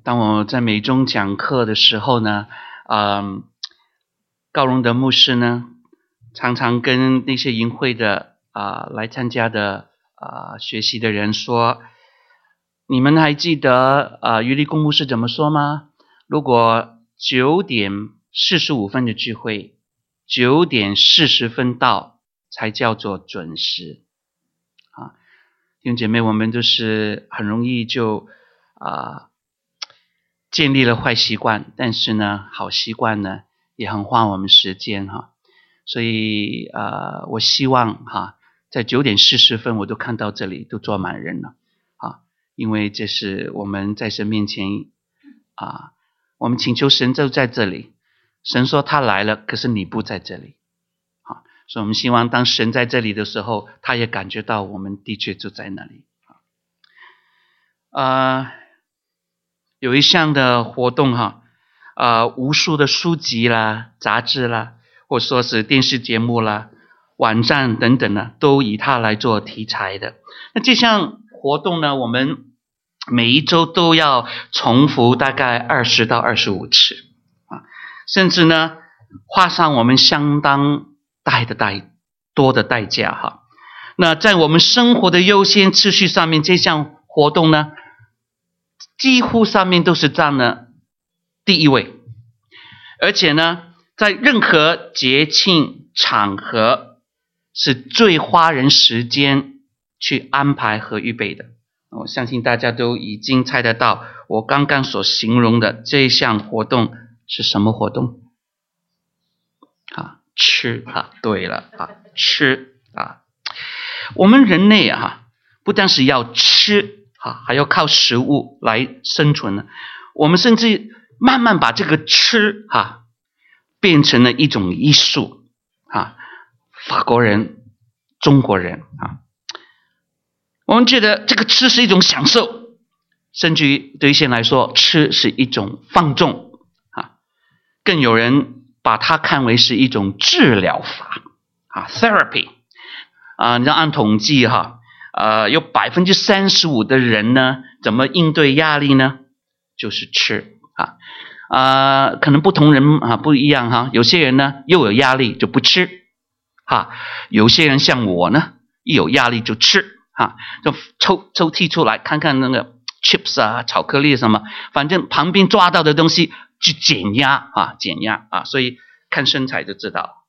当我在美中讲课的时候呢，高荣德牧师呢，常常跟那些营会的来参加的学习的人说，你们还记得余立功牧师怎么说吗？如果9点45分的聚会，9点40分到才叫做准时。弟兄姐妹，我们都是很容易就建立了坏习惯，但是呢，好习惯呢也很花我们时间哈。所以我希望在9点40分我都看到这里都坐满人了因为这是我们在神面前我们请求神就在这里，神说他来了，可是你不在这里所以我们希望当神在这里的时候，他也感觉到我们的确就在那里有一项的活动无数的书籍啦、杂志啦，或说是电视节目啦、网站等等呢，都以它来做题材的。那这项活动呢，我们每一周都要重复大概20到25次甚至呢花上我们相当多的代价那在我们生活的优先次序上面，这项活动呢几乎上面都是占了第一位，而且呢在任何节庆场合是最花人时间去安排和预备的。我相信大家都已经猜得到我刚刚所形容的这项活动是什么活动吃对了吃我们人类不但是要吃还要靠食物来生存呢。我们甚至慢慢把这个吃变成了一种艺术法国人、中国人我们觉得这个吃是一种享受，甚至于对一些人来说，吃是一种放纵更有人把它看为是一种治疗法therapy 你知道按统计有 35% 的人呢怎么应对压力呢？就是吃可能不同人不一样有些人呢又有压力就不吃有些人像我呢一有压力就吃就抽屉出来看看那个 chips 巧克力什么，反正旁边抓到的东西去减压所以看身材就知道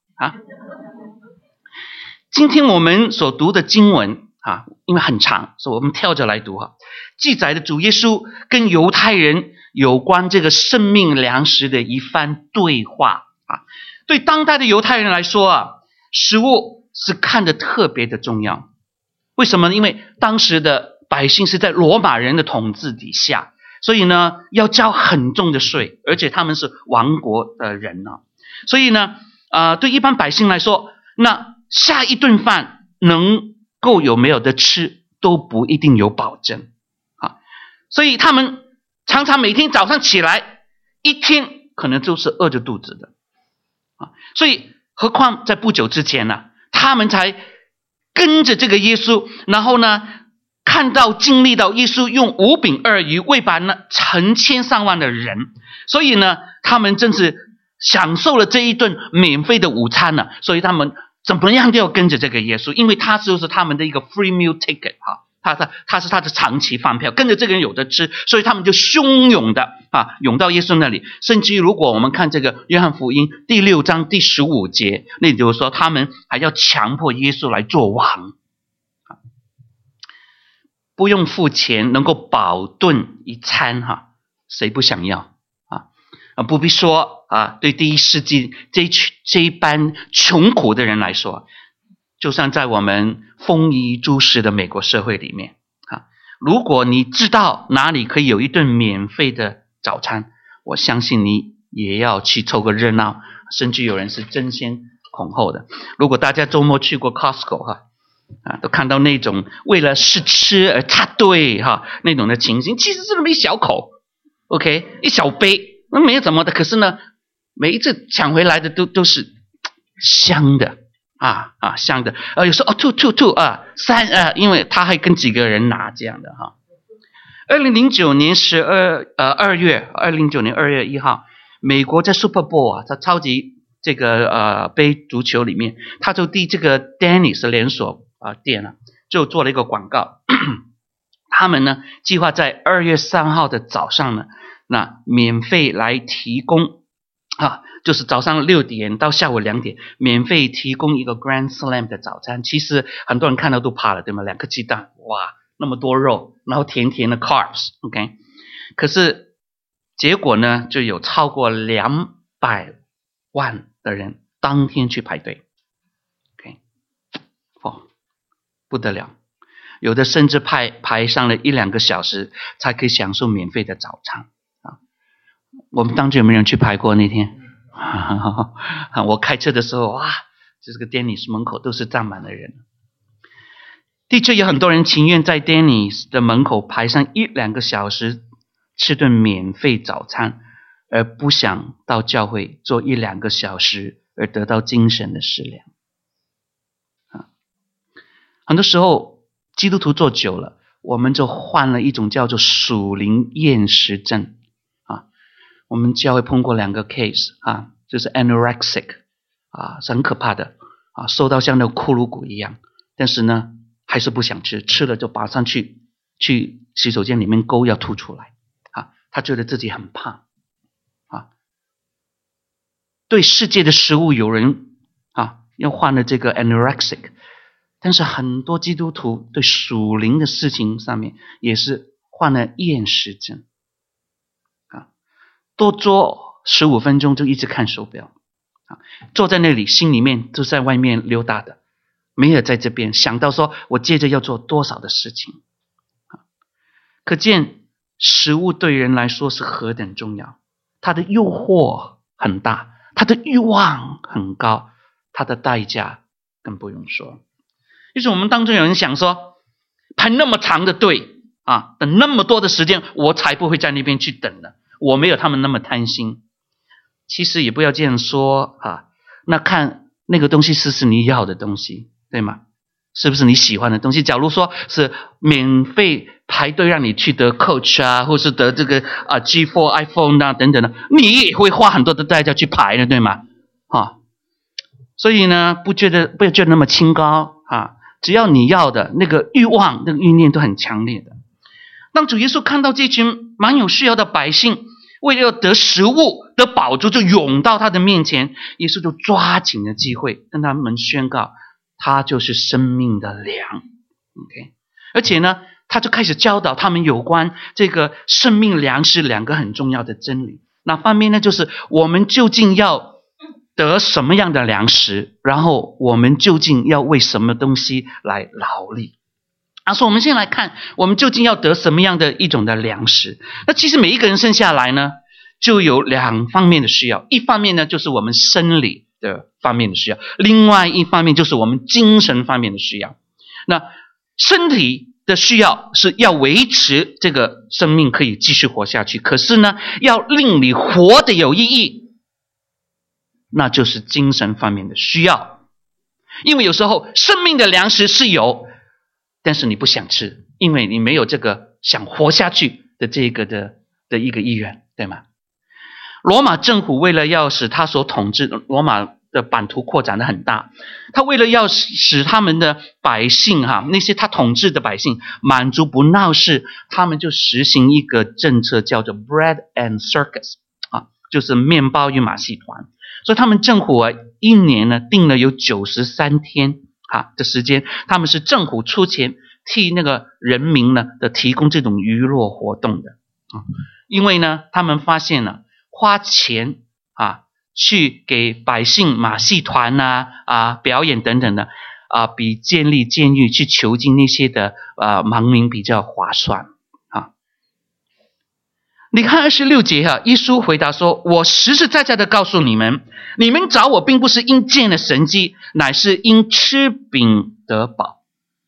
今天我们所读的经文因为很长，所以我们跳着来读记载的主耶稣跟犹太人有关这个生命粮食的一番对话对当代的犹太人来说食物是看得特别的重要。为什么？因为当时的百姓是在罗马人的统治底下，所以呢要交很重的税，而且他们是亡国的人所以呢对一般百姓来说，那下一顿饭能够有没有的吃都不一定有保证所以他们常常每天早上起来一天可能就是饿着肚子的所以何况在不久之前他们才跟着这个耶稣，然后呢经历到耶稣用5饼2鱼喂饱了成千上万的人，所以呢他们真是享受了这一顿免费的午餐所以他们怎么样都要跟着这个耶稣，因为他就是他们的一个 free meal ticket 他是他的长期饭票，跟着这个人有的吃，所以他们就汹涌的涌到耶稣那里。甚至于如果我们看这个约翰福音第6章第15节，那就是说他们还要强迫耶稣来做王不用付钱能够饱顿一餐谁不想要不必说对第1世纪这一班穷苦的人来说，就算在我们丰衣足食的美国社会里面如果你知道哪里可以有一顿免费的早餐，我相信你也要去凑个热闹，甚至有人是争先恐后的。如果大家周末去过 Costco 都看到那种为了试吃而插队那种的情形，其实是那么一小口 OK 一小杯没有怎么的，可是呢每一次抢回来的都是香的香的有时候吐3因为他还跟几个人拿这样的 2009年2009年2月1号，美国在 Super Bowl 在超级这个杯足球里面，他就对这个 Denny's 连锁店就做了一个广告。他们呢计划在2月3号的早上呢，那免费来提供就是早上6点到下午2点，免费提供一个 Grand Slam 的早餐。其实很多人看到都怕了，对吗？2颗鸡蛋，哇，那么多肉，然后甜甜的 carbs， OK。可是结果呢，就有超过200万的人当天去排队 ，OK， 不得了。有的甚至排上了1-2个小时才可以享受免费的早餐我们当中有没有人去排过那天？我开车的时候，哇，这个 Denny's 门口都是站满了人。的确有很多人情愿在 Denny's 的门口排上1-2个小时吃顿免费早餐，而不想到教会做1-2个小时而得到精神的食粮。很多时候基督徒做久了，我们就患了一种叫做属灵厌食症我们教会碰过2个 case 就是 anorexic 是很可怕的瘦到像那个骷髅骨一样，但是呢还是不想吃，吃了就马上去洗手间里面勾要吐出来他觉得自己很胖对世界的食物有人要患了这个 anorexic， 但是很多基督徒对属灵的事情上面也是患了厌食症多做15分钟就一直看手表坐在那里心里面就在外面溜达的，没有在这边想到说我接着要做多少的事情可见食物对人来说是何等重要，它的诱惑很大，它的欲望很高，它的代价更不用说。于是我们当中有人想说，排那么长的队等那么多的时间，我才不会在那边去等呢，我没有他们那么贪心。其实也不要这样说那看那个东西是你要的东西，对吗？是不是你喜欢的东西？假如说是免费排队让你去得 Coach 或是得这个G4 iPhone 等等的，你也会花很多的代价去排的，对吗？所以呢不要觉得那么清高只要你要的那个欲望那个欲念都很强烈的。当主耶稣看到这群蛮有需要的百姓为了要得食物得饱足就涌到他的面前，耶稣就抓紧了机会跟他们宣告他就是生命的粮 OK， 而且呢他就开始教导他们有关这个生命粮食2个很重要的真理。那方面呢就是我们究竟要得什么样的粮食，然后我们究竟要为什么东西来劳力所以我们先来看我们究竟要得什么样的一种的粮食。那其实每一个人生下来呢就有2方面的需要，一方面呢就是我们生理的方面的需要，另外一方面就是我们精神方面的需要。那身体的需要是要维持这个生命可以继续活下去，可是呢要令你活得有意义，那就是精神方面的需要。因为有时候生命的粮食是有，但是你不想吃，因为你没有这个想活下去的这个的一个意愿，对吗？罗马政府为了要使他所统治罗马的版图扩展得很大，他为了要使他们的百姓那些他统治的百姓满足不闹事，他们就实行一个政策叫做 bread and circus 就是面包与马戏团。所以他们政府一年呢定了有93天的时间，他们是政府出钱替那个人民呢的提供这种娱乐活动的因为呢他们发现了花钱去给百姓马戏团表演等等的比建立监狱去囚禁那些的盲民比较划算你看26节耶稣回答说，我实实在在的告诉你们，你们找我并不是因见了神迹，乃是因吃饼得饱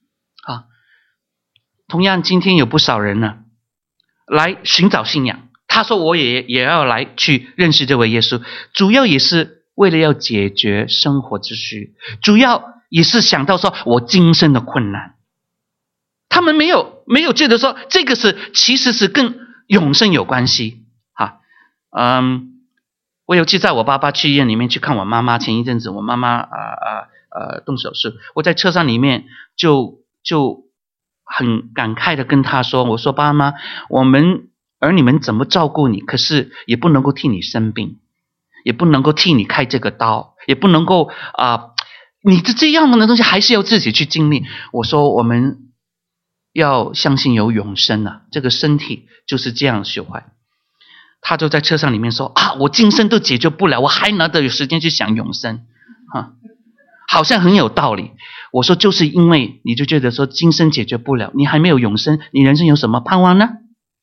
同样今天有不少人呢来寻找信仰，他说我也要来去认识这位耶稣，主要也是为了要解决生活之需，主要也是想到说我今生的困难， 他们没有觉得说这个其实是跟永生有关系啊。我有记在我爸爸去医院里面去看我妈妈，前一阵子我妈妈动手术，我在车上里面就很感慨的跟他说，我说爸妈，我们儿女们怎么照顾你，可是也不能够替你生病，也不能够替你开这个刀，也不能够你这样的东西还是要自己去经历。我说我们要相信有永生啊，这个身体就是这样朽坏。他就在车上里面说我今生都解决不了，我还哪得有时间去想永生好像很有道理。我说就是因为你就觉得说今生解决不了，你还没有永生，你人生有什么盼望呢？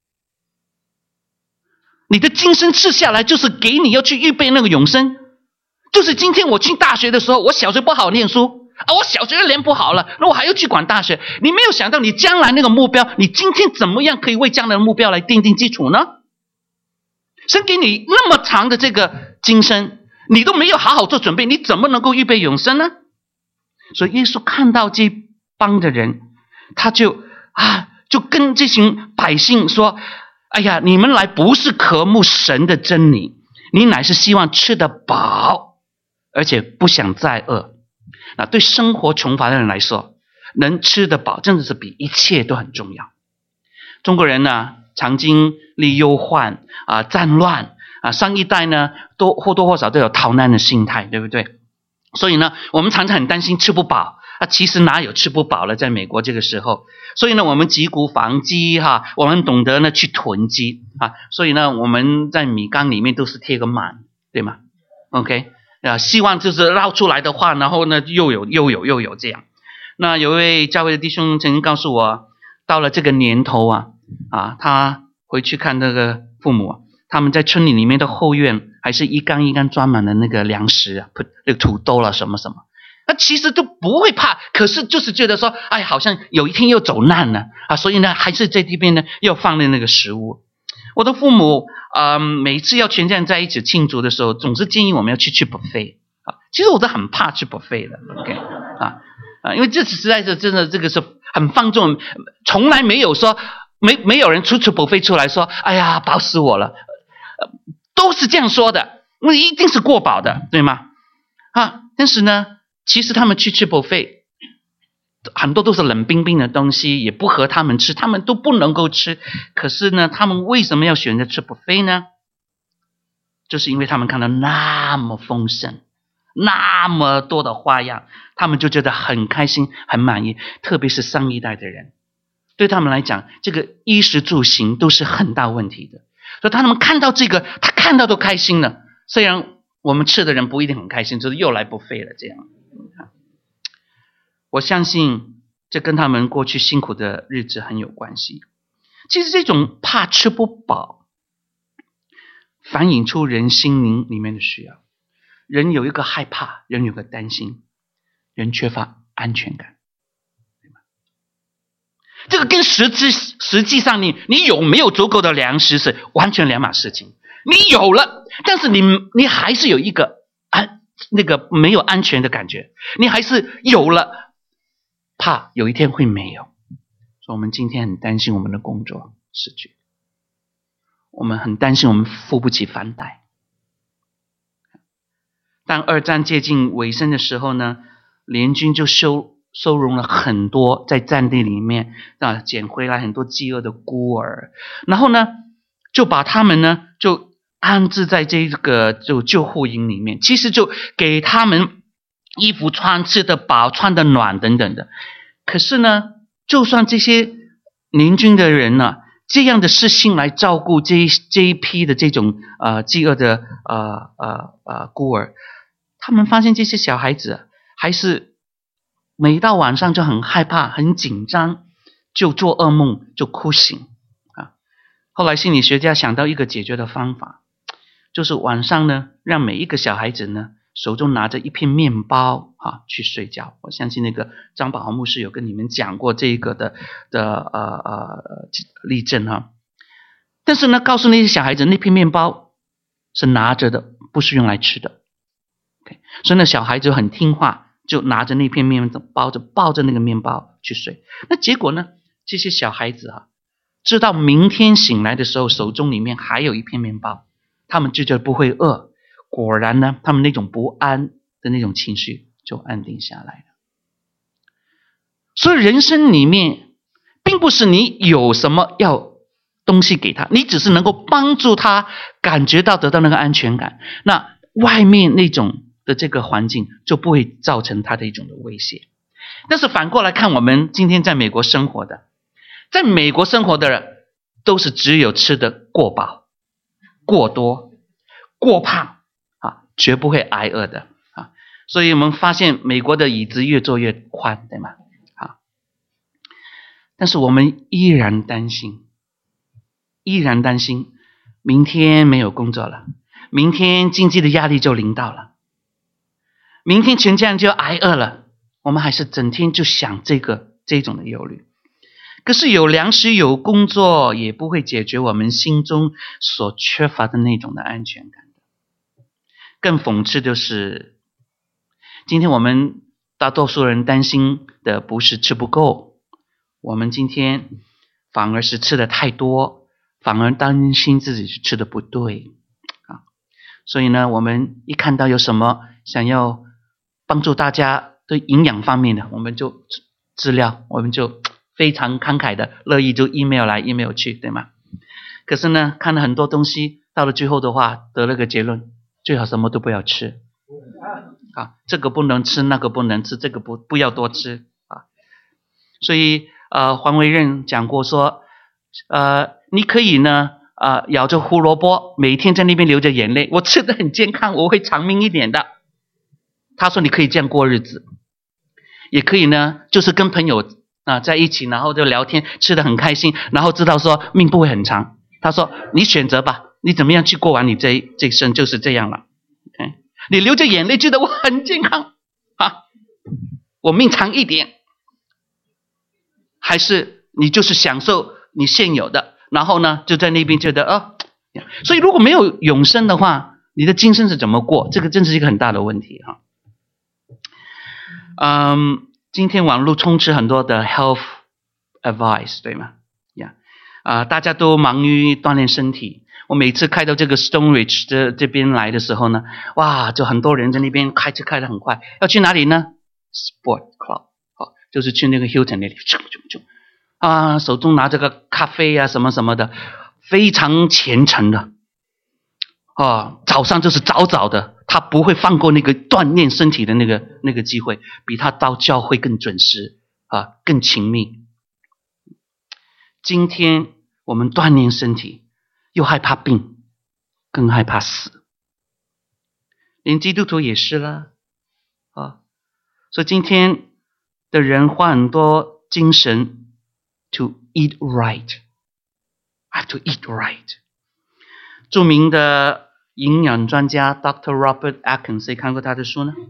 你的今生吃下来就是给你要去预备那个永生。就是今天我去大学的时候，我小学不好念书我小学练不好了，那我还要去管大学。你没有想到你将来那个目标，你今天怎么样可以为将来的目标来奠定基础呢？神给你那么长的这个今生，你都没有好好做准备，你怎么能够预备永生呢？所以耶稣看到这帮的人，他就跟这群百姓说，哎呀，你们来不是渴慕神的真理，你乃是希望吃得饱，而且不想再饿。那对生活穷乏的人来说，能吃得饱真的是比一切都很重要。中国人呢，常经历忧患战乱上一代呢都或多或少都有逃难的心态，对不对？所以呢，我们常常很担心吃不饱其实哪有吃不饱了，在美国这个时候。所以呢，我们积谷防饥我们懂得呢去囤积所以呢，我们在米缸里面都是贴个满，对吗 ？OK 希望就是捞出来的话，然后呢又有这样。那有一位教会的弟兄曾经告诉我，到了这个年头他回去看那个父母他们在村里面的后院还是一缸一缸装满了那个粮食那个土豆了什么什么，其实都不会怕，可是就是觉得说好像有一天又走难了所以呢还是在这边呢又放了那个食物。我的父母每次要全家人在一起庆祝的时候，总是建议我们要去buffet其实我都很怕去buffet的 OK 因为这实在是真的，这个是很放纵，从来没有说没有人出buffet出来说哎呀饱死我了都是这样说的，因为一定是过饱的，对吗但是呢其实他们去吃buffet很多都是冷冰冰的东西，也不合他们吃，他们都不能够吃。可是呢，他们为什么要选择吃buffet呢？就是因为他们看到那么丰盛，那么多的花样，他们就觉得很开心很满意。特别是上一代的人，对他们来讲，这个衣食住行都是很大问题的，所以他们看到这个，他看到都开心了。虽然我们吃的人不一定很开心，就是又来buffet了这样。我相信这跟他们过去辛苦的日子很有关系。其实这种怕吃不饱反映出人心灵里面的需要。人有一个害怕，人有个担心，人缺乏安全感，对吗？这个跟实际上你有没有足够的粮食是完全两码事情。你有了，但是你还是有一个那个没有安全的感觉，你还是有了，怕有一天会没有。所以我们今天很担心我们的工作失去，我们很担心我们付不起房贷。当二战接近尾声的时候呢，联军就收容了很多在战地里面捡回来很多饥饿的孤儿，然后呢就把他们呢就安置在这个就救护营里面，其实就给他们衣服穿，吃得饱，穿得暖等等的。可是呢，就算这些联军的人呢这样的事情来照顾这一批的这种饥饿的孤儿，他们发现这些小孩子还是每到晚上就很害怕很紧张，就做噩梦，就哭醒后来心理学家想到一个解决的方法，就是晚上呢让每一个小孩子呢手中拿着一片面包去睡觉。我相信那个张宝豪牧师有跟你们讲过这个的例证但是呢告诉那些小孩子，那片面包是拿着的，不是用来吃的。所以那小孩子很听话，就拿着那片面包抱着那个面包去睡。那结果呢， 这些小孩子啊，知道明天醒来的时候手中里面还有一片面包，他们就不会饿。果然呢，他们那种不安的那种情绪就安定下来了。所以人生里面并不是你有什么要东西给他，你只是能够帮助他感觉到得到那个安全感，那外面那种的这个环境就不会造成他的一种的威胁。但是反过来看，我们今天在美国生活的，在美国生活的人都是只有吃的过饱、过多、过胖啊，绝不会挨饿的啊。所以我们发现美国的椅子越坐越宽，对吗？啊，但是我们依然担心明天没有工作了，明天经济的压力就临到了，明天全家人就要挨饿了，我们还是整天就想这种的忧虑。可是有粮食有工作也不会解决我们心中所缺乏的那种的安全感。更讽刺的是，今天我们大多数人担心的不是吃不够，我们今天反而是吃的太多，反而担心自己吃的不对啊。所以呢，我们一看到有什么想要帮助大家对营养方面的，我们就资料，我们就非常慷慨的乐意就 email 来 email 去，对吗？可是呢，看了很多东西，到了最后的话得了个结论，最好什么都不要吃啊，这个不能吃，那个不能吃，这个不要多吃啊。所以黄维任讲过说，你可以呢咬着胡萝卜，每天在那边流着眼泪，我吃得很健康，我会长命一点的。他说你可以这样过日子，也可以呢就是跟朋友在一起，然后就聊天，吃得很开心，然后知道说命不会很长。他说你选择吧，你怎么样去过完你这一生就是这样了。你流着眼泪觉得我很健康啊，我命长一点，还是你就是享受你现有的，然后呢就在那边觉得所以如果没有永生的话，你的今生是怎么过？这个真是一个很大的问题哈。今天网络充斥很多的 health advice， 对吗？大家都忙于锻炼身体。我每次开到这个 Stonebridge 这边来的时候呢，哇，就很多人在那边开车开得很快，要去哪里呢？ Sport Club， 就是去那个 Hilton 那里，手中拿着个咖啡啊什么什么的，非常虔诚的早上就是早早的，他不会放过那个锻炼身体的那个机会，比他到教会更准时更勤密。今天我们锻炼身体，又害怕病，更害怕死，连基督徒也是啦所以今天的人花很多精神 to eat right， I have to eat right。 著名的营养专家 Dr. Robert Atkins， 谁看过他的书呢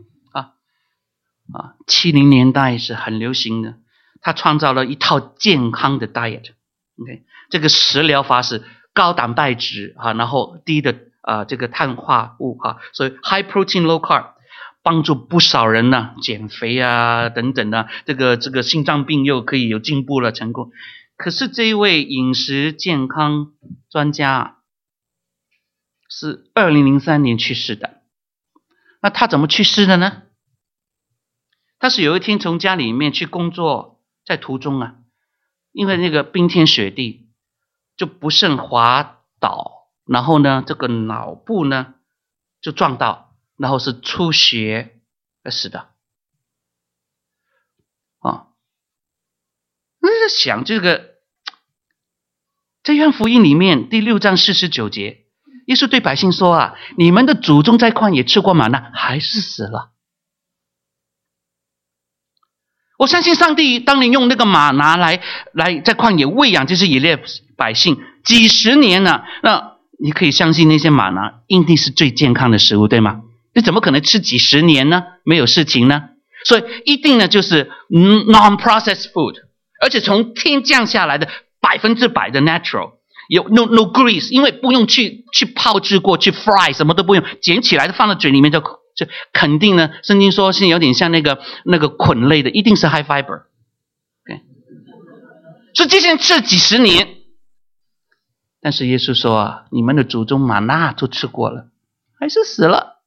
？70年代是很流行的，他创造了一套健康的 diet。OK， 这个食疗法是高蛋白质然后低的这个碳化物所以 high protein low carb， 帮助不少人减肥等等这个心脏病又可以有进步了成功。可是这一位饮食健康专家是2003年去世的。那他怎么去世的呢？他是有一天从家里面去工作，在途中因为那个冰天雪地就不慎滑倒，然后呢这个脑部呢就撞到，然后是出血而死的那在想这个在约翰福音里面第6章49节，耶稣对百姓说你们的祖宗在旷野吃过玛纳，还是死了。我相信上帝当年用那个玛拿来在旷野喂养这些以色列百姓几十年了，那你可以相信那些玛拿一定是最健康的食物，对吗？你怎么可能吃几十年呢？没有事情呢？所以一定呢就是 non-processed food， 而且从天降下来的100%的 natural， 有 no grease， 因为不用去泡制过，去 fry， 什么都不用，捡起来的放在嘴里面就肯定呢，圣经说是有点像那个捆类的，一定是 high fiber。Okay？ 是之前吃了几十年。但是耶稣说啊，你们的祖宗玛纳都吃过了，还是死了。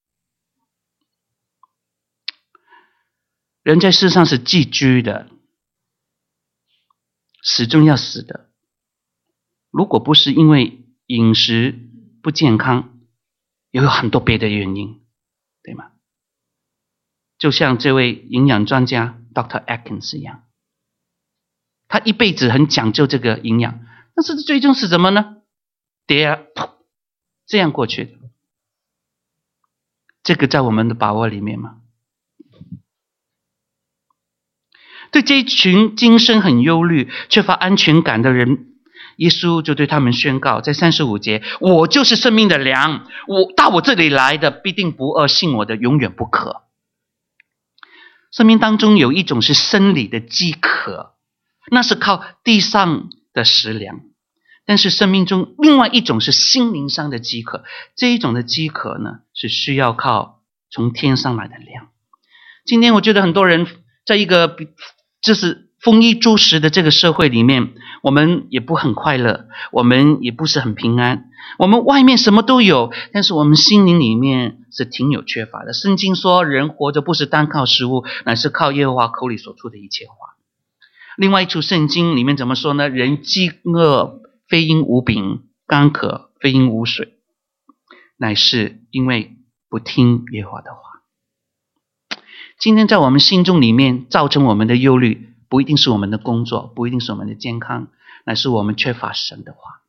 人在世上是寄居的，始终要死的。如果不是因为饮食不健康，也有很多别的原因，对吗？就像这位营养专家 Dr. Atkins 一样，他一辈子很讲究这个营养，但是最终是什么呢？这样过去的。这个在我们的把握里面吗？对这一群今生很忧虑、缺乏安全感的人，耶稣就对他们宣告，在35节，我就是生命的粮，到我这里来的必定不饿，信我的永远不渴。生命当中有一种是生理的饥渴，那是靠地上的食粮，但是生命中另外一种是心灵上的饥渴，这一种的饥渴呢，是需要靠从天上来的粮。今天我觉得很多人在一个就是丰衣足食的这个社会里面，我们也不很快乐，我们也不是很平安，我们外面什么都有，但是我们心灵里面是挺有缺乏的。圣经说，人活着不是单靠食物，乃是靠耶和华口里所出的一切话。另外一处圣经里面怎么说呢？人饥饿非因无饼，干渴非因无水，乃是因为不听耶和华的话。今天在我们心中里面造成我们的忧虑，不一定是我们的工作，不一定是我们的健康，乃是我们缺乏神的话。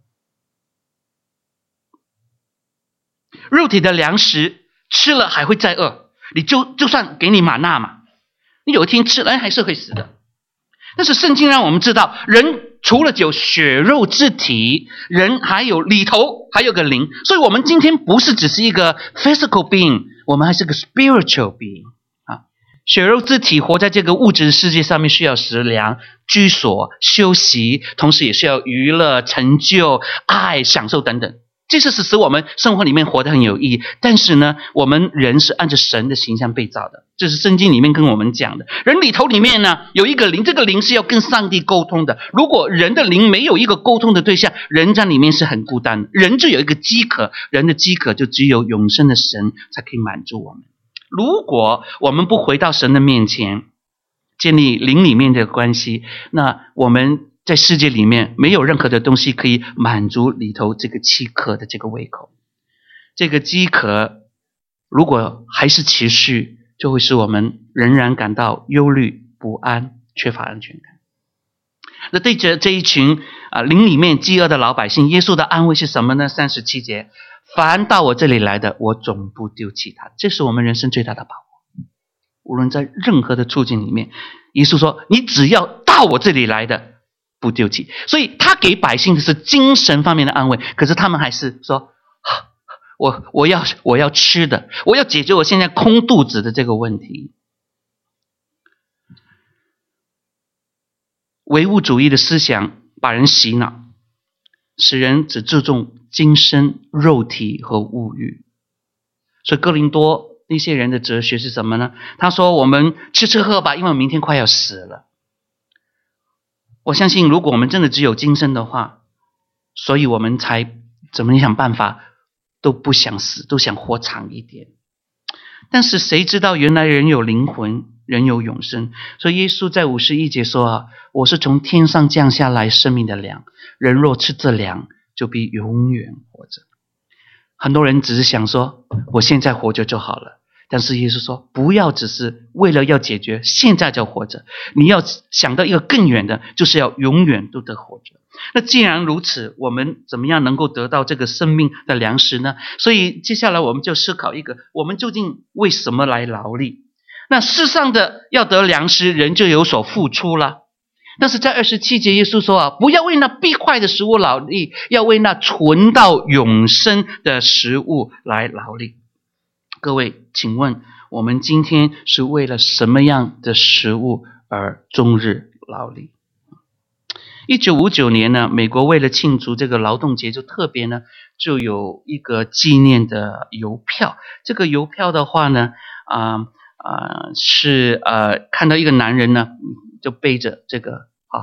肉体的粮食吃了还会再饿，你就算给你玛纳嘛，你有一天吃了还是会死的。但是圣经让我们知道，人除了有血肉之体，人还有里头还有个灵，所以我们今天不是只是一个 physical being， 我们还是个 spiritual being。血肉之体活在这个物质世界上面，需要食粮、居所、休息，同时也需要娱乐、成就、爱、享受等等。这是使我们生活里面活得很有意义。但是呢，我们人是按照神的形象被造的，这是圣经里面跟我们讲的。人里头里面呢，有一个灵，这个灵是要跟上帝沟通的。如果人的灵没有一个沟通的对象，人在里面是很孤单的。人就有一个饥渴，人的饥渴就只有永生的神才可以满足我们。如果我们不回到神的面前，建立灵里面的关系，那我们在世界里面没有任何的东西可以满足里头这个饥渴的这个胃口。这个饥渴如果还是持续，就会使我们仍然感到忧虑、不安、缺乏安全感。那对着这一群灵里面饥饿的老百姓，耶稣的安慰是什么呢？37节，凡到我这里来的，我总不丢弃他。这是我们人生最大的把握。无论在任何的处境里面，耶稣说，你只要到我这里来的，不丢弃。所以他给百姓的是精神方面的安慰，可是他们还是说，我要吃的，我要解决我现在空肚子的这个问题。唯物主义的思想把人洗脑，使人只注重今生、肉体和物欲。所以哥林多那些人的哲学是什么呢？他说，我们吃吃喝吧，因为我明天快要死了。我相信如果我们真的只有今生的话，所以我们才怎么想办法都不想死，都想活长一点。但是谁知道原来人有灵魂，人有永生。所以耶稣在51节说，我是从天上降下来生命的粮，人若吃这粮，就必永远活着。很多人只是想说，我现在活着就好了。但是耶稣说，不要只是为了要解决现在就活着，你要想到一个更远的，就是要永远都得活着。那既然如此，我们怎么样能够得到这个生命的粮食呢？所以接下来我们就思考一个，我们究竟为什么来劳力？那世上的要得粮食，人就有所付出了。但是在27节耶稣说，不要为那必坏的食物劳力，要为那存到永生的食物来劳力。各位，请问我们今天是为了什么样的食物而终日劳力？1959年呢，美国为了庆祝这个劳动节，就特别呢就有一个纪念的邮票。这个邮票的话呢，是看到一个男人呢就背着这个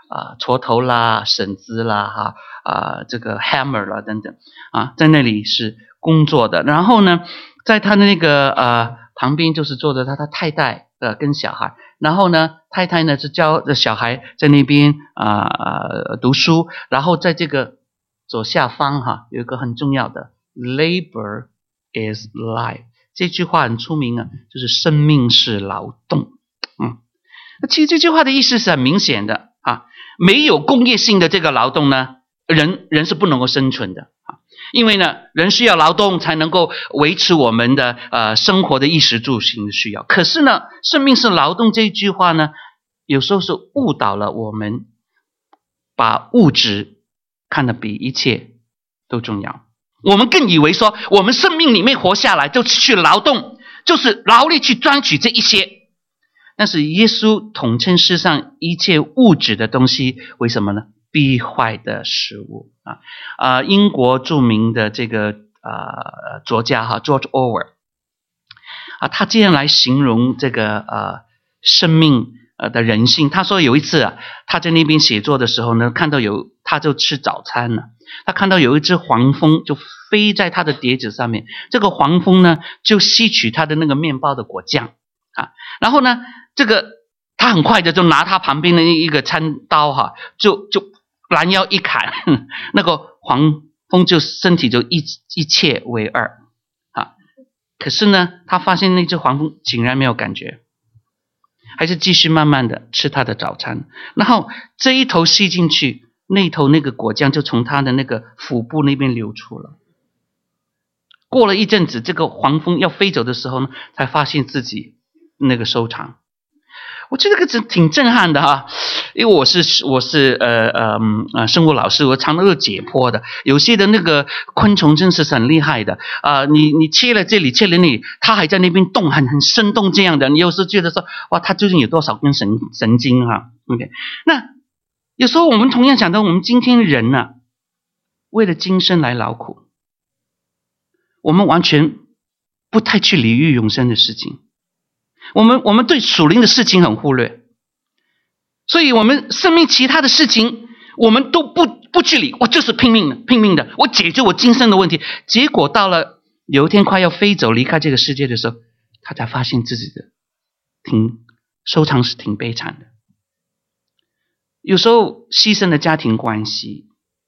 锄头啦、绳子啦、这个 hammer 啦等等在那里是工作的。然后呢，在他的那个旁边就是坐着他的太太跟小孩。然后呢，太太呢是教小孩在那边读书。然后在这个左下方有一个很重要的 labor is life， 这句话很出名就是生命是劳动。其实这句话的意思是很明显的没有工业性的这个劳动呢，人是不能够生存的因为呢，人需要劳动才能够维持我们的生活的衣食住行的需要。可是呢，生命是劳动这一句话呢，有时候是误导了我们，把物质看得比一切都重要。我们更以为说，我们生命里面活下来就是去劳动，就是劳力去赚取这一些。但是耶稣统称世上一切物质的东西为什么呢？必坏的食物英国著名的这个作家George Orwell他这样来形容这个生命的人性。他说有一次他在那边写作的时候呢，看到他就吃早餐了，他看到有一只黄蜂就飞在他的碟子上面，这个黄蜂呢就吸取他的那个面包的果酱然后呢这个他很快的就拿他旁边的一个餐刀就拦腰一砍，那个黄蜂就身体就一切为二可是呢，他发现那只黄蜂竟然没有感觉，还是继续慢慢的吃他的早餐。然后这一头吸进去，那一头那个果酱就从他的那个腹部那边流出了。过了一阵子，这个黄蜂要飞走的时候呢，才发现自己那个收场。我觉得这个挺震撼的因为我是生物老师，我常常有解剖的，有些的那个昆虫真是很厉害的你切了这里切了那里，它还在那边动，很生动这样的，你有时候觉得说哇，它究竟有多少根神经OK， 那有时候我们同样想到，我们今天人为了今生来劳苦，我们完全不太去理喻永生的事情。我们对属灵的事情很忽略，所以我们生命其他的事情我们都不去理，我就是拼命的我解决我今生的问题。结果到了有一天快要飞走离开这个世界的时候，他才发现自己的收场是挺悲惨的。有时候牺牲了家庭关系，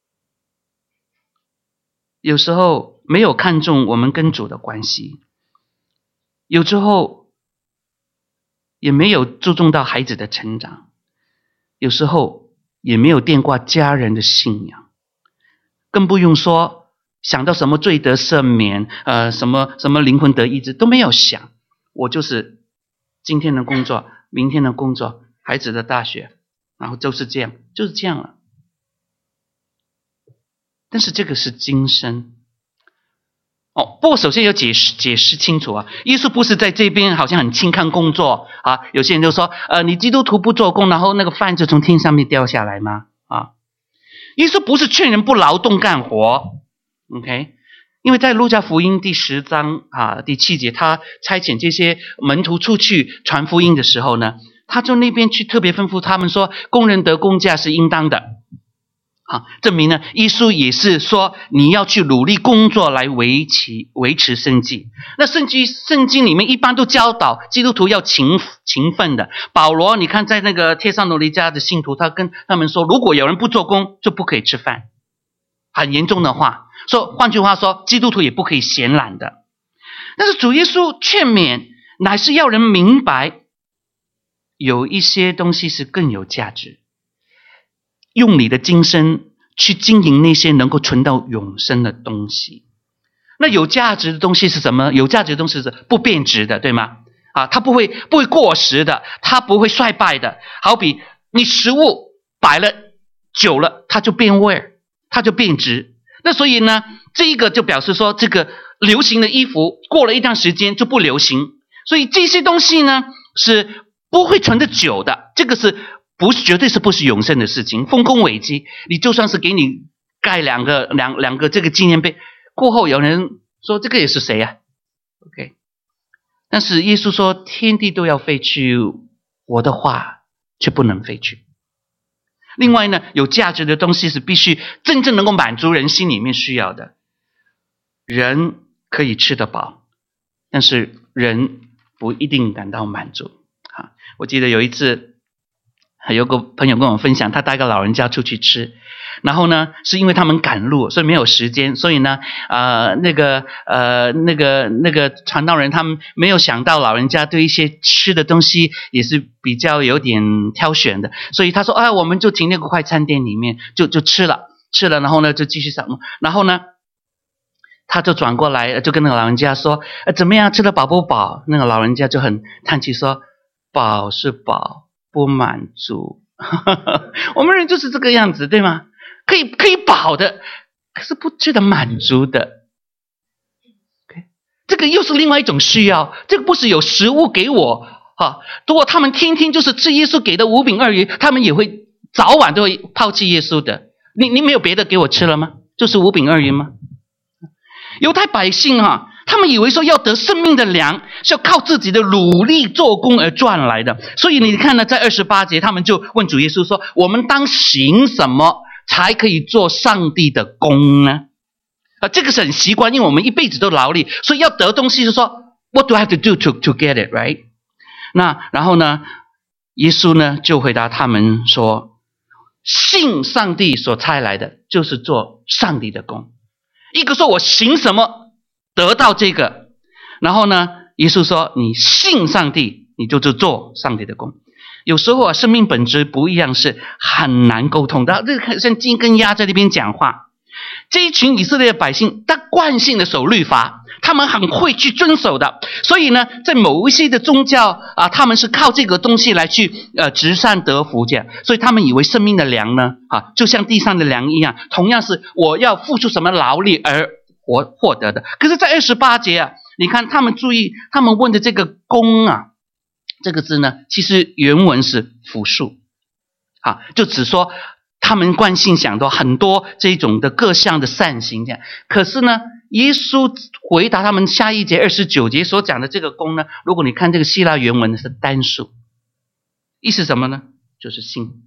有时候没有看重我们跟主的关系，有时候也没有注重到孩子的成长，有时候也没有惦挂家人的信仰，更不用说想到什么罪得赦免什么灵魂得医治都没有想。我就是今天的工作，明天的工作，孩子的大学，然后就是这样了。但是这个是今生不过首先要解释清楚耶稣不是在这边好像很轻看工作有些人就说你基督徒不做工，然后那个饭就从天上面掉下来吗耶稣不是劝人不劳动干活 OK， 因为在路加福音第10章第7节，他差遣这些门徒出去传福音的时候呢，他就那边去特别吩咐他们说，工人得工价是应当的证明呢，耶稣也是说你要去努力工作来维持生计。那圣经里面一般都教导基督徒要勤奋的。保罗你看在那个帖撒罗尼迦的信徒，他跟他们说，如果有人不做工就不可以吃饭，很严重的话说，换句话说，基督徒也不可以闲懒的。但是主耶稣劝勉乃是要人明白，有一些东西是更有价值，用你的今生去经营那些能够存到永生的东西。那有价值的东西是什么？有价值的东西是不变质的，对吗它不会过时的，它不会衰败的。好比你食物摆了久了，它就变味儿，它就变质。那所以呢，这一个就表示说，这个流行的衣服过了一段时间就不流行，所以这些东西呢是不会存得久的。这个是绝对是不是永生的事情。丰功伟绩，你就算是给你盖两个这个纪念碑，过后有人说这个也是谁OK， 但是耶稣说天地都要废去，我的话却不能废去。 另外呢，有价值的东西是必须真正能够满足人心里面需要的。人可以吃得饱，但是人不一定感到满足。我记得有一次，有个朋友跟我分享，他带个老人家出去吃，然后呢，是因为他们赶路，所以没有时间，所以呢，那个传道人他们没有想到老人家对一些吃的东西也是比较有点挑选的，所以他说我们就停那个快餐店里面就吃了，然后呢就继续上路，然后呢他就转过来就跟那个老人家说怎么样，吃得饱不饱？那个老人家就很叹气说，饱是饱，不满足。我们人就是这个样子，对吗？可以饱的，可是不觉得满足的。Okay? 这个又是另外一种需要，这个不是有食物给我如果他们天天就是吃耶稣给的5饼2鱼，他们也会早晚都会抛弃耶稣的。你没有别的给我吃了吗？就是5饼2鱼吗？犹太百姓他们以为说要得生命的粮是要靠自己的努力做工而赚来的，所以你看呢，在28节他们就问主耶稣说，我们当行什么才可以做上帝的工呢？这个是很习惯，因为我们一辈子都劳力，所以要得东西就说 What do I have to do to get it, right? 那然后呢，耶稣呢就回答他们说，信上帝所差来的就是做上帝的工。一个说我行什么得到这个，然后呢耶稣说你信上帝你就做上帝的工。有时候生命本质不一样是很难沟通的，这个像鸡跟鸭在那边讲话。这一群以色列的百姓他惯性的守律法，他们很会去遵守的，所以呢在某一些的宗教他们是靠这个东西来去积善得福这样，所以他们以为生命的粮呢就像地上的粮一样，同样是我要付出什么劳力而获得的。可是在28节你看他们注意，他们问的这个工这个字呢，其实原文是复数就只说他们惯性想到很多这种的各项的善行这样。可是呢耶稣回答他们下一节29节所讲的这个工呢，如果你看这个希腊原文是单数，意思什么呢？就是信，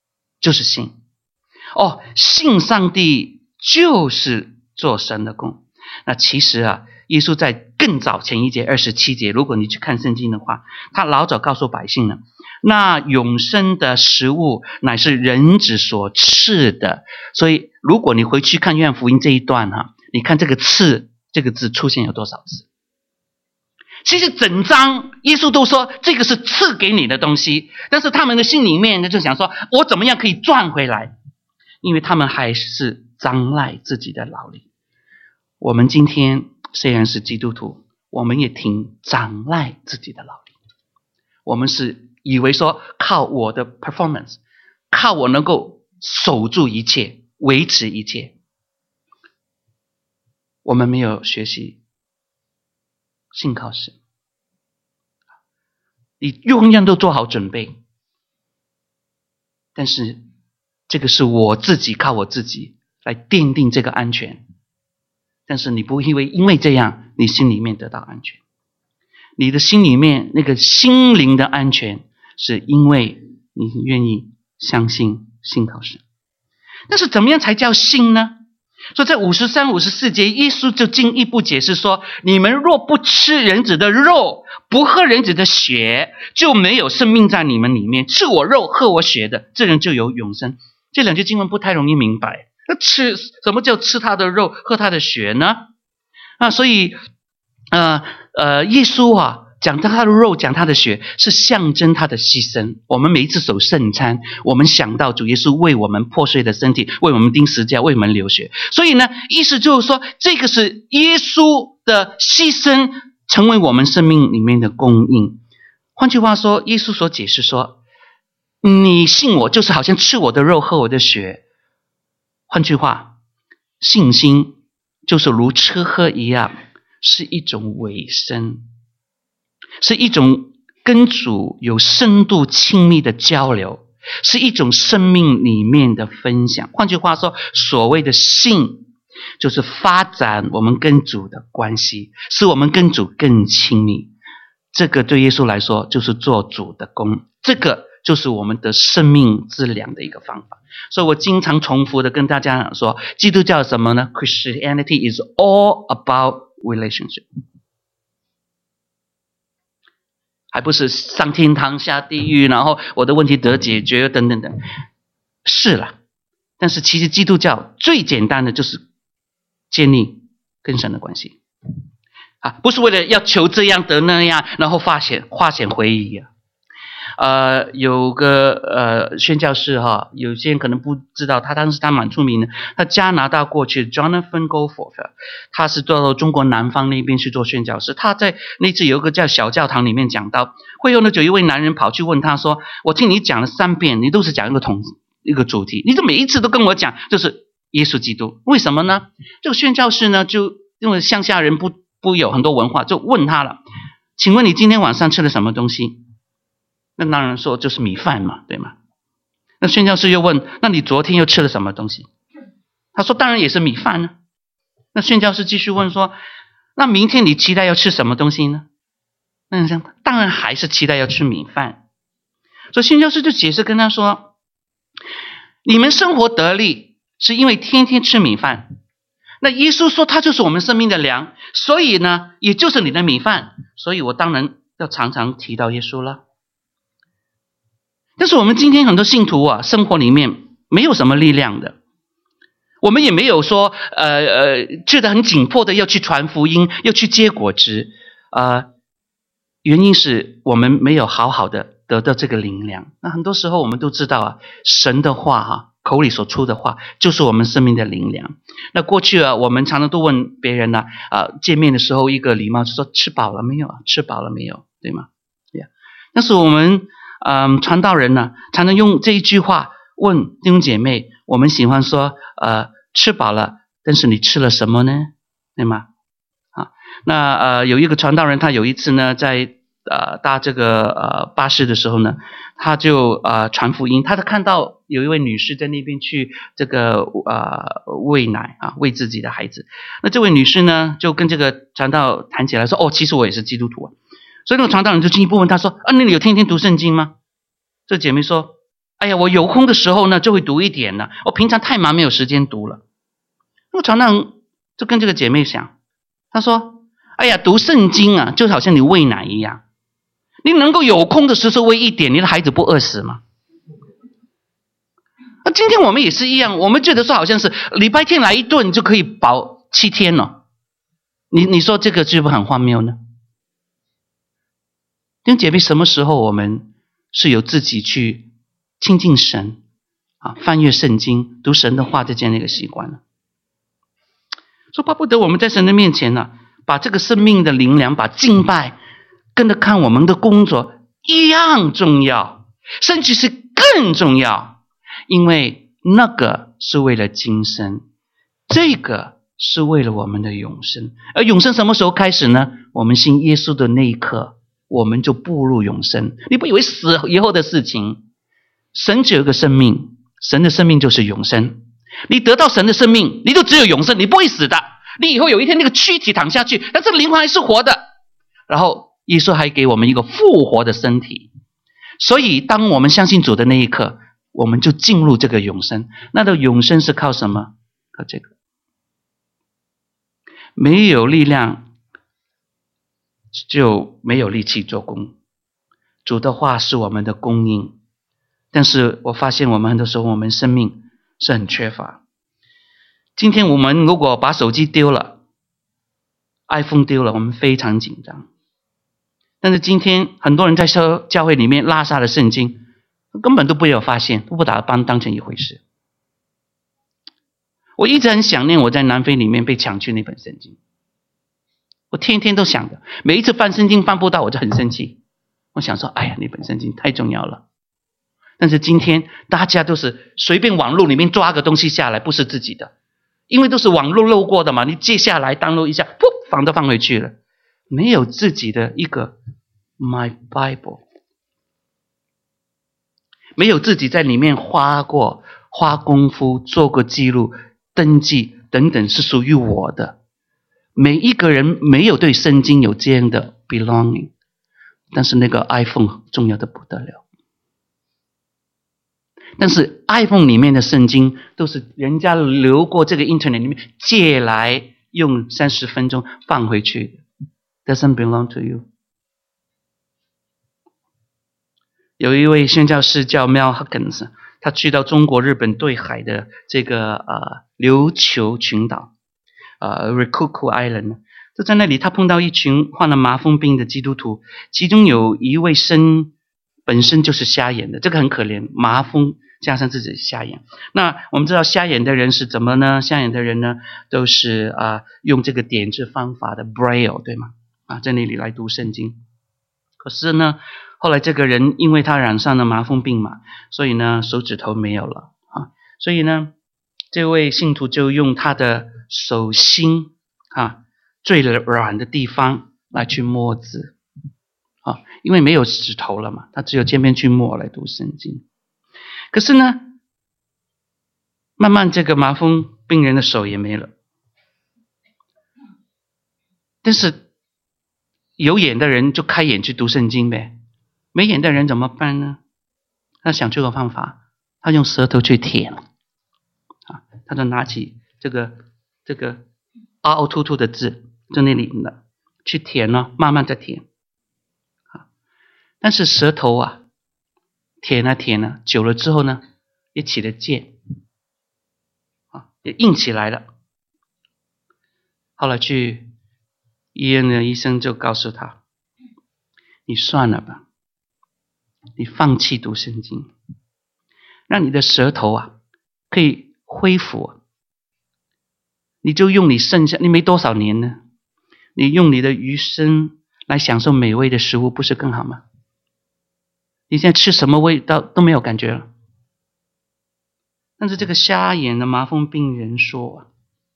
信上帝就是做神的工。那其实耶稣在更早前一节27节，如果你去看圣经的话，他老早告诉百姓了，那永生的食物乃是人子所赐的。所以如果你回去看约翰福音这一段你看这个赐这个字出现有多少次？其实整章耶稣都说这个是赐给你的东西，但是他们的心里面呢就想说我怎么样可以赚回来，因为他们还是仗赖自己的劳力。我们今天虽然是基督徒，我们也挺仗赖自己的劳力。我们是以为说靠我的 performance， 靠我能够守住一切，维持一切。我们没有学习信靠神，你永远都做好准备，但是这个是我自己靠我自己来奠定这个安全，但是你不会因为这样你心里面得到安全。你的心里面那个心灵的安全是因为你愿意相信信靠神。但是怎么样才叫信呢？所以在53、54节耶稣就进一步解释说，你们若不吃人子的肉，不喝人子的血，就没有生命在你们里面。吃我肉喝我血的，这人就有永生。这两句经文不太容易明白，那吃什么叫吃他的肉喝他的血呢？所以耶稣讲他的肉讲他的血是象征他的牺牲。我们每一次守圣餐，我们想到主耶稣为我们破碎的身体，为我们钉十字架，为我们流血。所以呢意思就是说，这个是耶稣的牺牲成为我们生命里面的供应。换句话说，耶稣所解释说，你信我就是好像吃我的肉喝我的血。换句话，信心就是如吃喝一样，是一种委身，是一种跟主有深度亲密的交流，是一种生命里面的分享。换句话说，所谓的信就是发展我们跟主的关系，使我们跟主更亲密。这个对耶稣来说就是做主的工，这个就是我们得生命之粮的一个方法。所以我经常重复的跟大家讲说，基督教什么呢？ Christianity is all about relationship， 还不是上天堂下地狱，然后我的问题得解决等等等。是了，但是其实基督教最简单的就是建立跟神的关系啊，不是为了要求这样得那样，然后化险为夷啊。有个宣教士哈，有些人可能不知道，他当时他蛮出名的，他加拿大过去 Jonathan Goforth， 他是到中国南方那边去做宣教士。他在那次有一个叫小教堂里面讲到，会后呢就有一位男人跑去问他说，我听你讲了3遍，你都是讲一个主题，你怎么每一次都跟我讲就是耶稣基督，为什么呢？这个宣教士呢就因为乡下人不有很多文化，就问他了，请问你今天晚上吃了什么东西？那当然说就是米饭嘛，对吗？那宣教士又问，那你昨天又吃了什么东西？他说当然也是米饭呢。那宣教士继续问说，那明天你期待要吃什么东西呢？那你想，当然还是期待要吃米饭。所以宣教士就解释跟他说，你们生活得力是因为天天吃米饭，那耶稣说他就是我们生命的粮，所以呢也就是你的米饭，所以我当然要常常提到耶稣了。但是我们今天很多信徒啊，生活里面没有什么力量的，我们也没有说觉得很紧迫的要去传福音，要去结果子，原因是我们没有好好的得到这个灵粮。那很多时候我们都知道啊，神的话口里所出的话就是我们生命的灵粮。那过去啊，我们常常都问别人呢见面的时候一个礼貌就说吃饱了没有啊？吃饱了没有？对吗？但是我们传道人呢常常用这一句话问弟兄姐妹，我们喜欢说吃饱了，但是你吃了什么呢？对吗？那有一个传道人，他有一次呢在搭这个巴士的时候呢，他就传福音，他看到有一位女士在那边去这个喂奶喂自己的孩子。那这位女士呢就跟这个传道谈起来说，其实我也是基督徒啊。所以那个传道人就进一步问他说，那你有天天读圣经吗？这姐妹说，哎呀，我有空的时候呢就会读一点呢，我平常太忙没有时间读了。那个传道人就跟这个姐妹讲，他说，哎呀，读圣经啊就好像你喂奶一样，你能够有空的时候喂一点，你的孩子不饿死吗？那今天我们也是一样，我们觉得说好像是礼拜天来一顿就可以饱7天了，你说这个是不是很荒谬呢？弟兄姐妹，什么时候我们是有自己去亲近神翻阅圣经读神的话的这样的一个习惯呢？说巴不得我们在神的面前呢把这个生命的灵粮，把敬拜跟着看我们的工作一样重要，甚至是更重要，因为那个是为了今生，这个是为了我们的永生。而永生什么时候开始呢？我们信耶稣的那一刻，我们就步入永生。你不以为死以后的事情，神只有一个生命，神的生命就是永生。你得到神的生命，你就只有永生，你不会死的。你以后有一天那个躯体躺下去，但这个灵魂还是活的，然后耶稣还给我们一个复活的身体。所以当我们相信主的那一刻，我们就进入这个永生。那个永生是靠什么？靠这个。没有力量就没有力气做工，主的话是我们的供应。但是我发现我们很多时候我们生命是很缺乏。今天我们如果把手机丢了， iPhone 丢了，我们非常紧张。但是今天很多人在教会里面拉撒了圣经，根本都不有发现，都不把它当成一回事。我一直很想念我在南非里面被抢去那本圣经，我天天都想的，每一次翻圣经翻不到我就很生气。我想说，哎呀，那本圣经太重要了。但是今天大家都是随便网络里面抓个东西下来，不是自己的，因为都是网络漏过的嘛，你接下来download一下，放都放回去了，没有自己的一个 My Bible， 没有自己在里面花功夫做过记录登记等等，是属于我的。每一个人没有对圣经有这样的 belonging， 但是那个 iPhone 重要的不得了。 但是 iPhone 里面的圣经都是人家流过这个 Internet 里面借来用30分钟放回去的 ，doesn't belong to you。有一位宣教士叫 Mel Hawkins， 他去到中国、日本对海的这个琉球群岛Rikuku Island， 就在那里他碰到一群患了麻风病的基督徒，其中有一位本身就是瞎眼的，这个很可怜，麻风加上自己瞎眼。那我们知道瞎眼的人是怎么呢？瞎眼的人呢，都是用这个点字方法的 Braille， 对吗？在那里来读圣经。可是呢，后来这个人因为他染上了麻风病嘛，所以呢手指头没有了所以呢这位信徒就用他的手心最软的地方来去摸字因为没有指头了嘛，他只有这边去摸来读圣经。可是呢，慢慢这个麻风病人的手也没了，但是有眼的人就开眼去读圣经呗，没眼的人怎么办呢？他想出个方法，他用舌头去舔他就拿起这个凹凹凸凸的字在那里去舔慢慢的舔但是舌头舔舔久了之后呢，也起了茧也硬起来了。后来去医院的医生就告诉他，你算了吧，你放弃读圣经，让你的舌头可以恢复你就用你剩下，你没多少年呢，你用你的余生来享受美味的食物，不是更好吗？你现在吃什么味道都没有感觉了。但是这个瞎眼的麻风病人说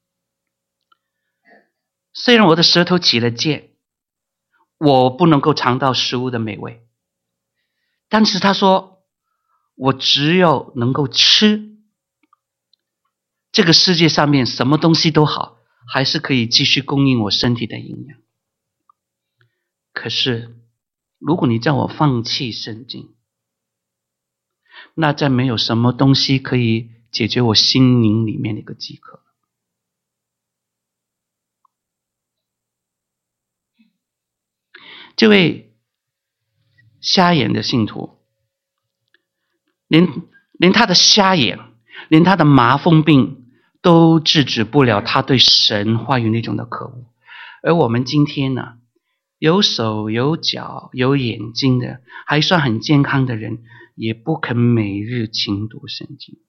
虽然我的舌头起了茧，我不能够尝到食物的美味，但是他说我只有能够吃，这个世界上面什么东西都好，还是可以继续供应我身体的营养。可是如果你叫我放弃圣经，那再没有什么东西可以解决我心灵里面的一个饥渴。这位瞎眼的信徒连他的瞎眼，连他的麻风病都制止不了他对神话语那种的渴慕。而我们今天呢，有手有脚有眼睛的，还算很健康的人，也不肯每日勤读圣经。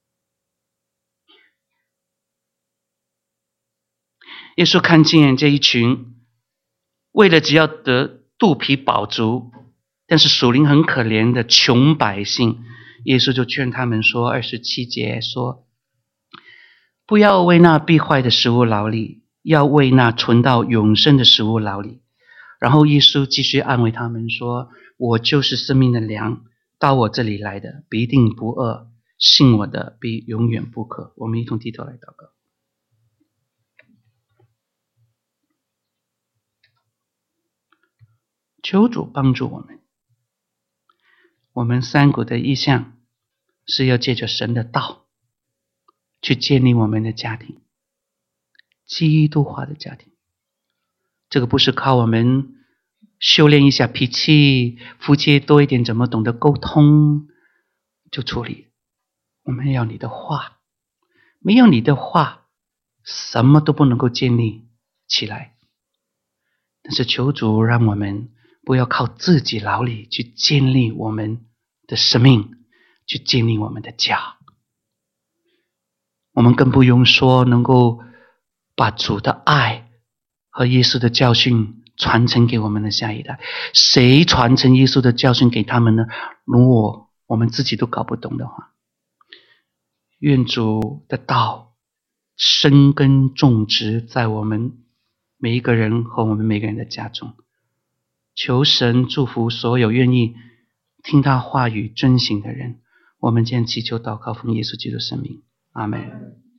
耶稣看见这一群为了只要得肚皮饱足，但是属灵很可怜的穷百姓，耶稣就劝他们说，27节说，不要为那必坏的食物劳力，要为那存到永生的食物劳力。然后耶稣继续安慰他们说，我就是生命的粮，到我这里来的必定不饿，信我的必永远不渴。我们一同低头来祷告。求主帮助我们，我们三股的意向是要借着神的道去建立我们的家庭，基督化的家庭。这个不是靠我们修炼一下脾气，夫妻多一点怎么懂得沟通就处理。我们要你的话，没有你的话，什么都不能够建立起来。但是求主让我们不要靠自己劳力去建立我们的生命，去建立我们的家。我们更不用说能够把主的爱和耶稣的教训传承给我们的下一代。谁传承耶稣的教训给他们呢？如果我们自己都搞不懂的话，愿主的道生根种植在我们每一个人和我们每个人的家中。求神祝福所有愿意听他话语遵行的人。我们将祈求祷告奉耶稣基督的圣名，阿们。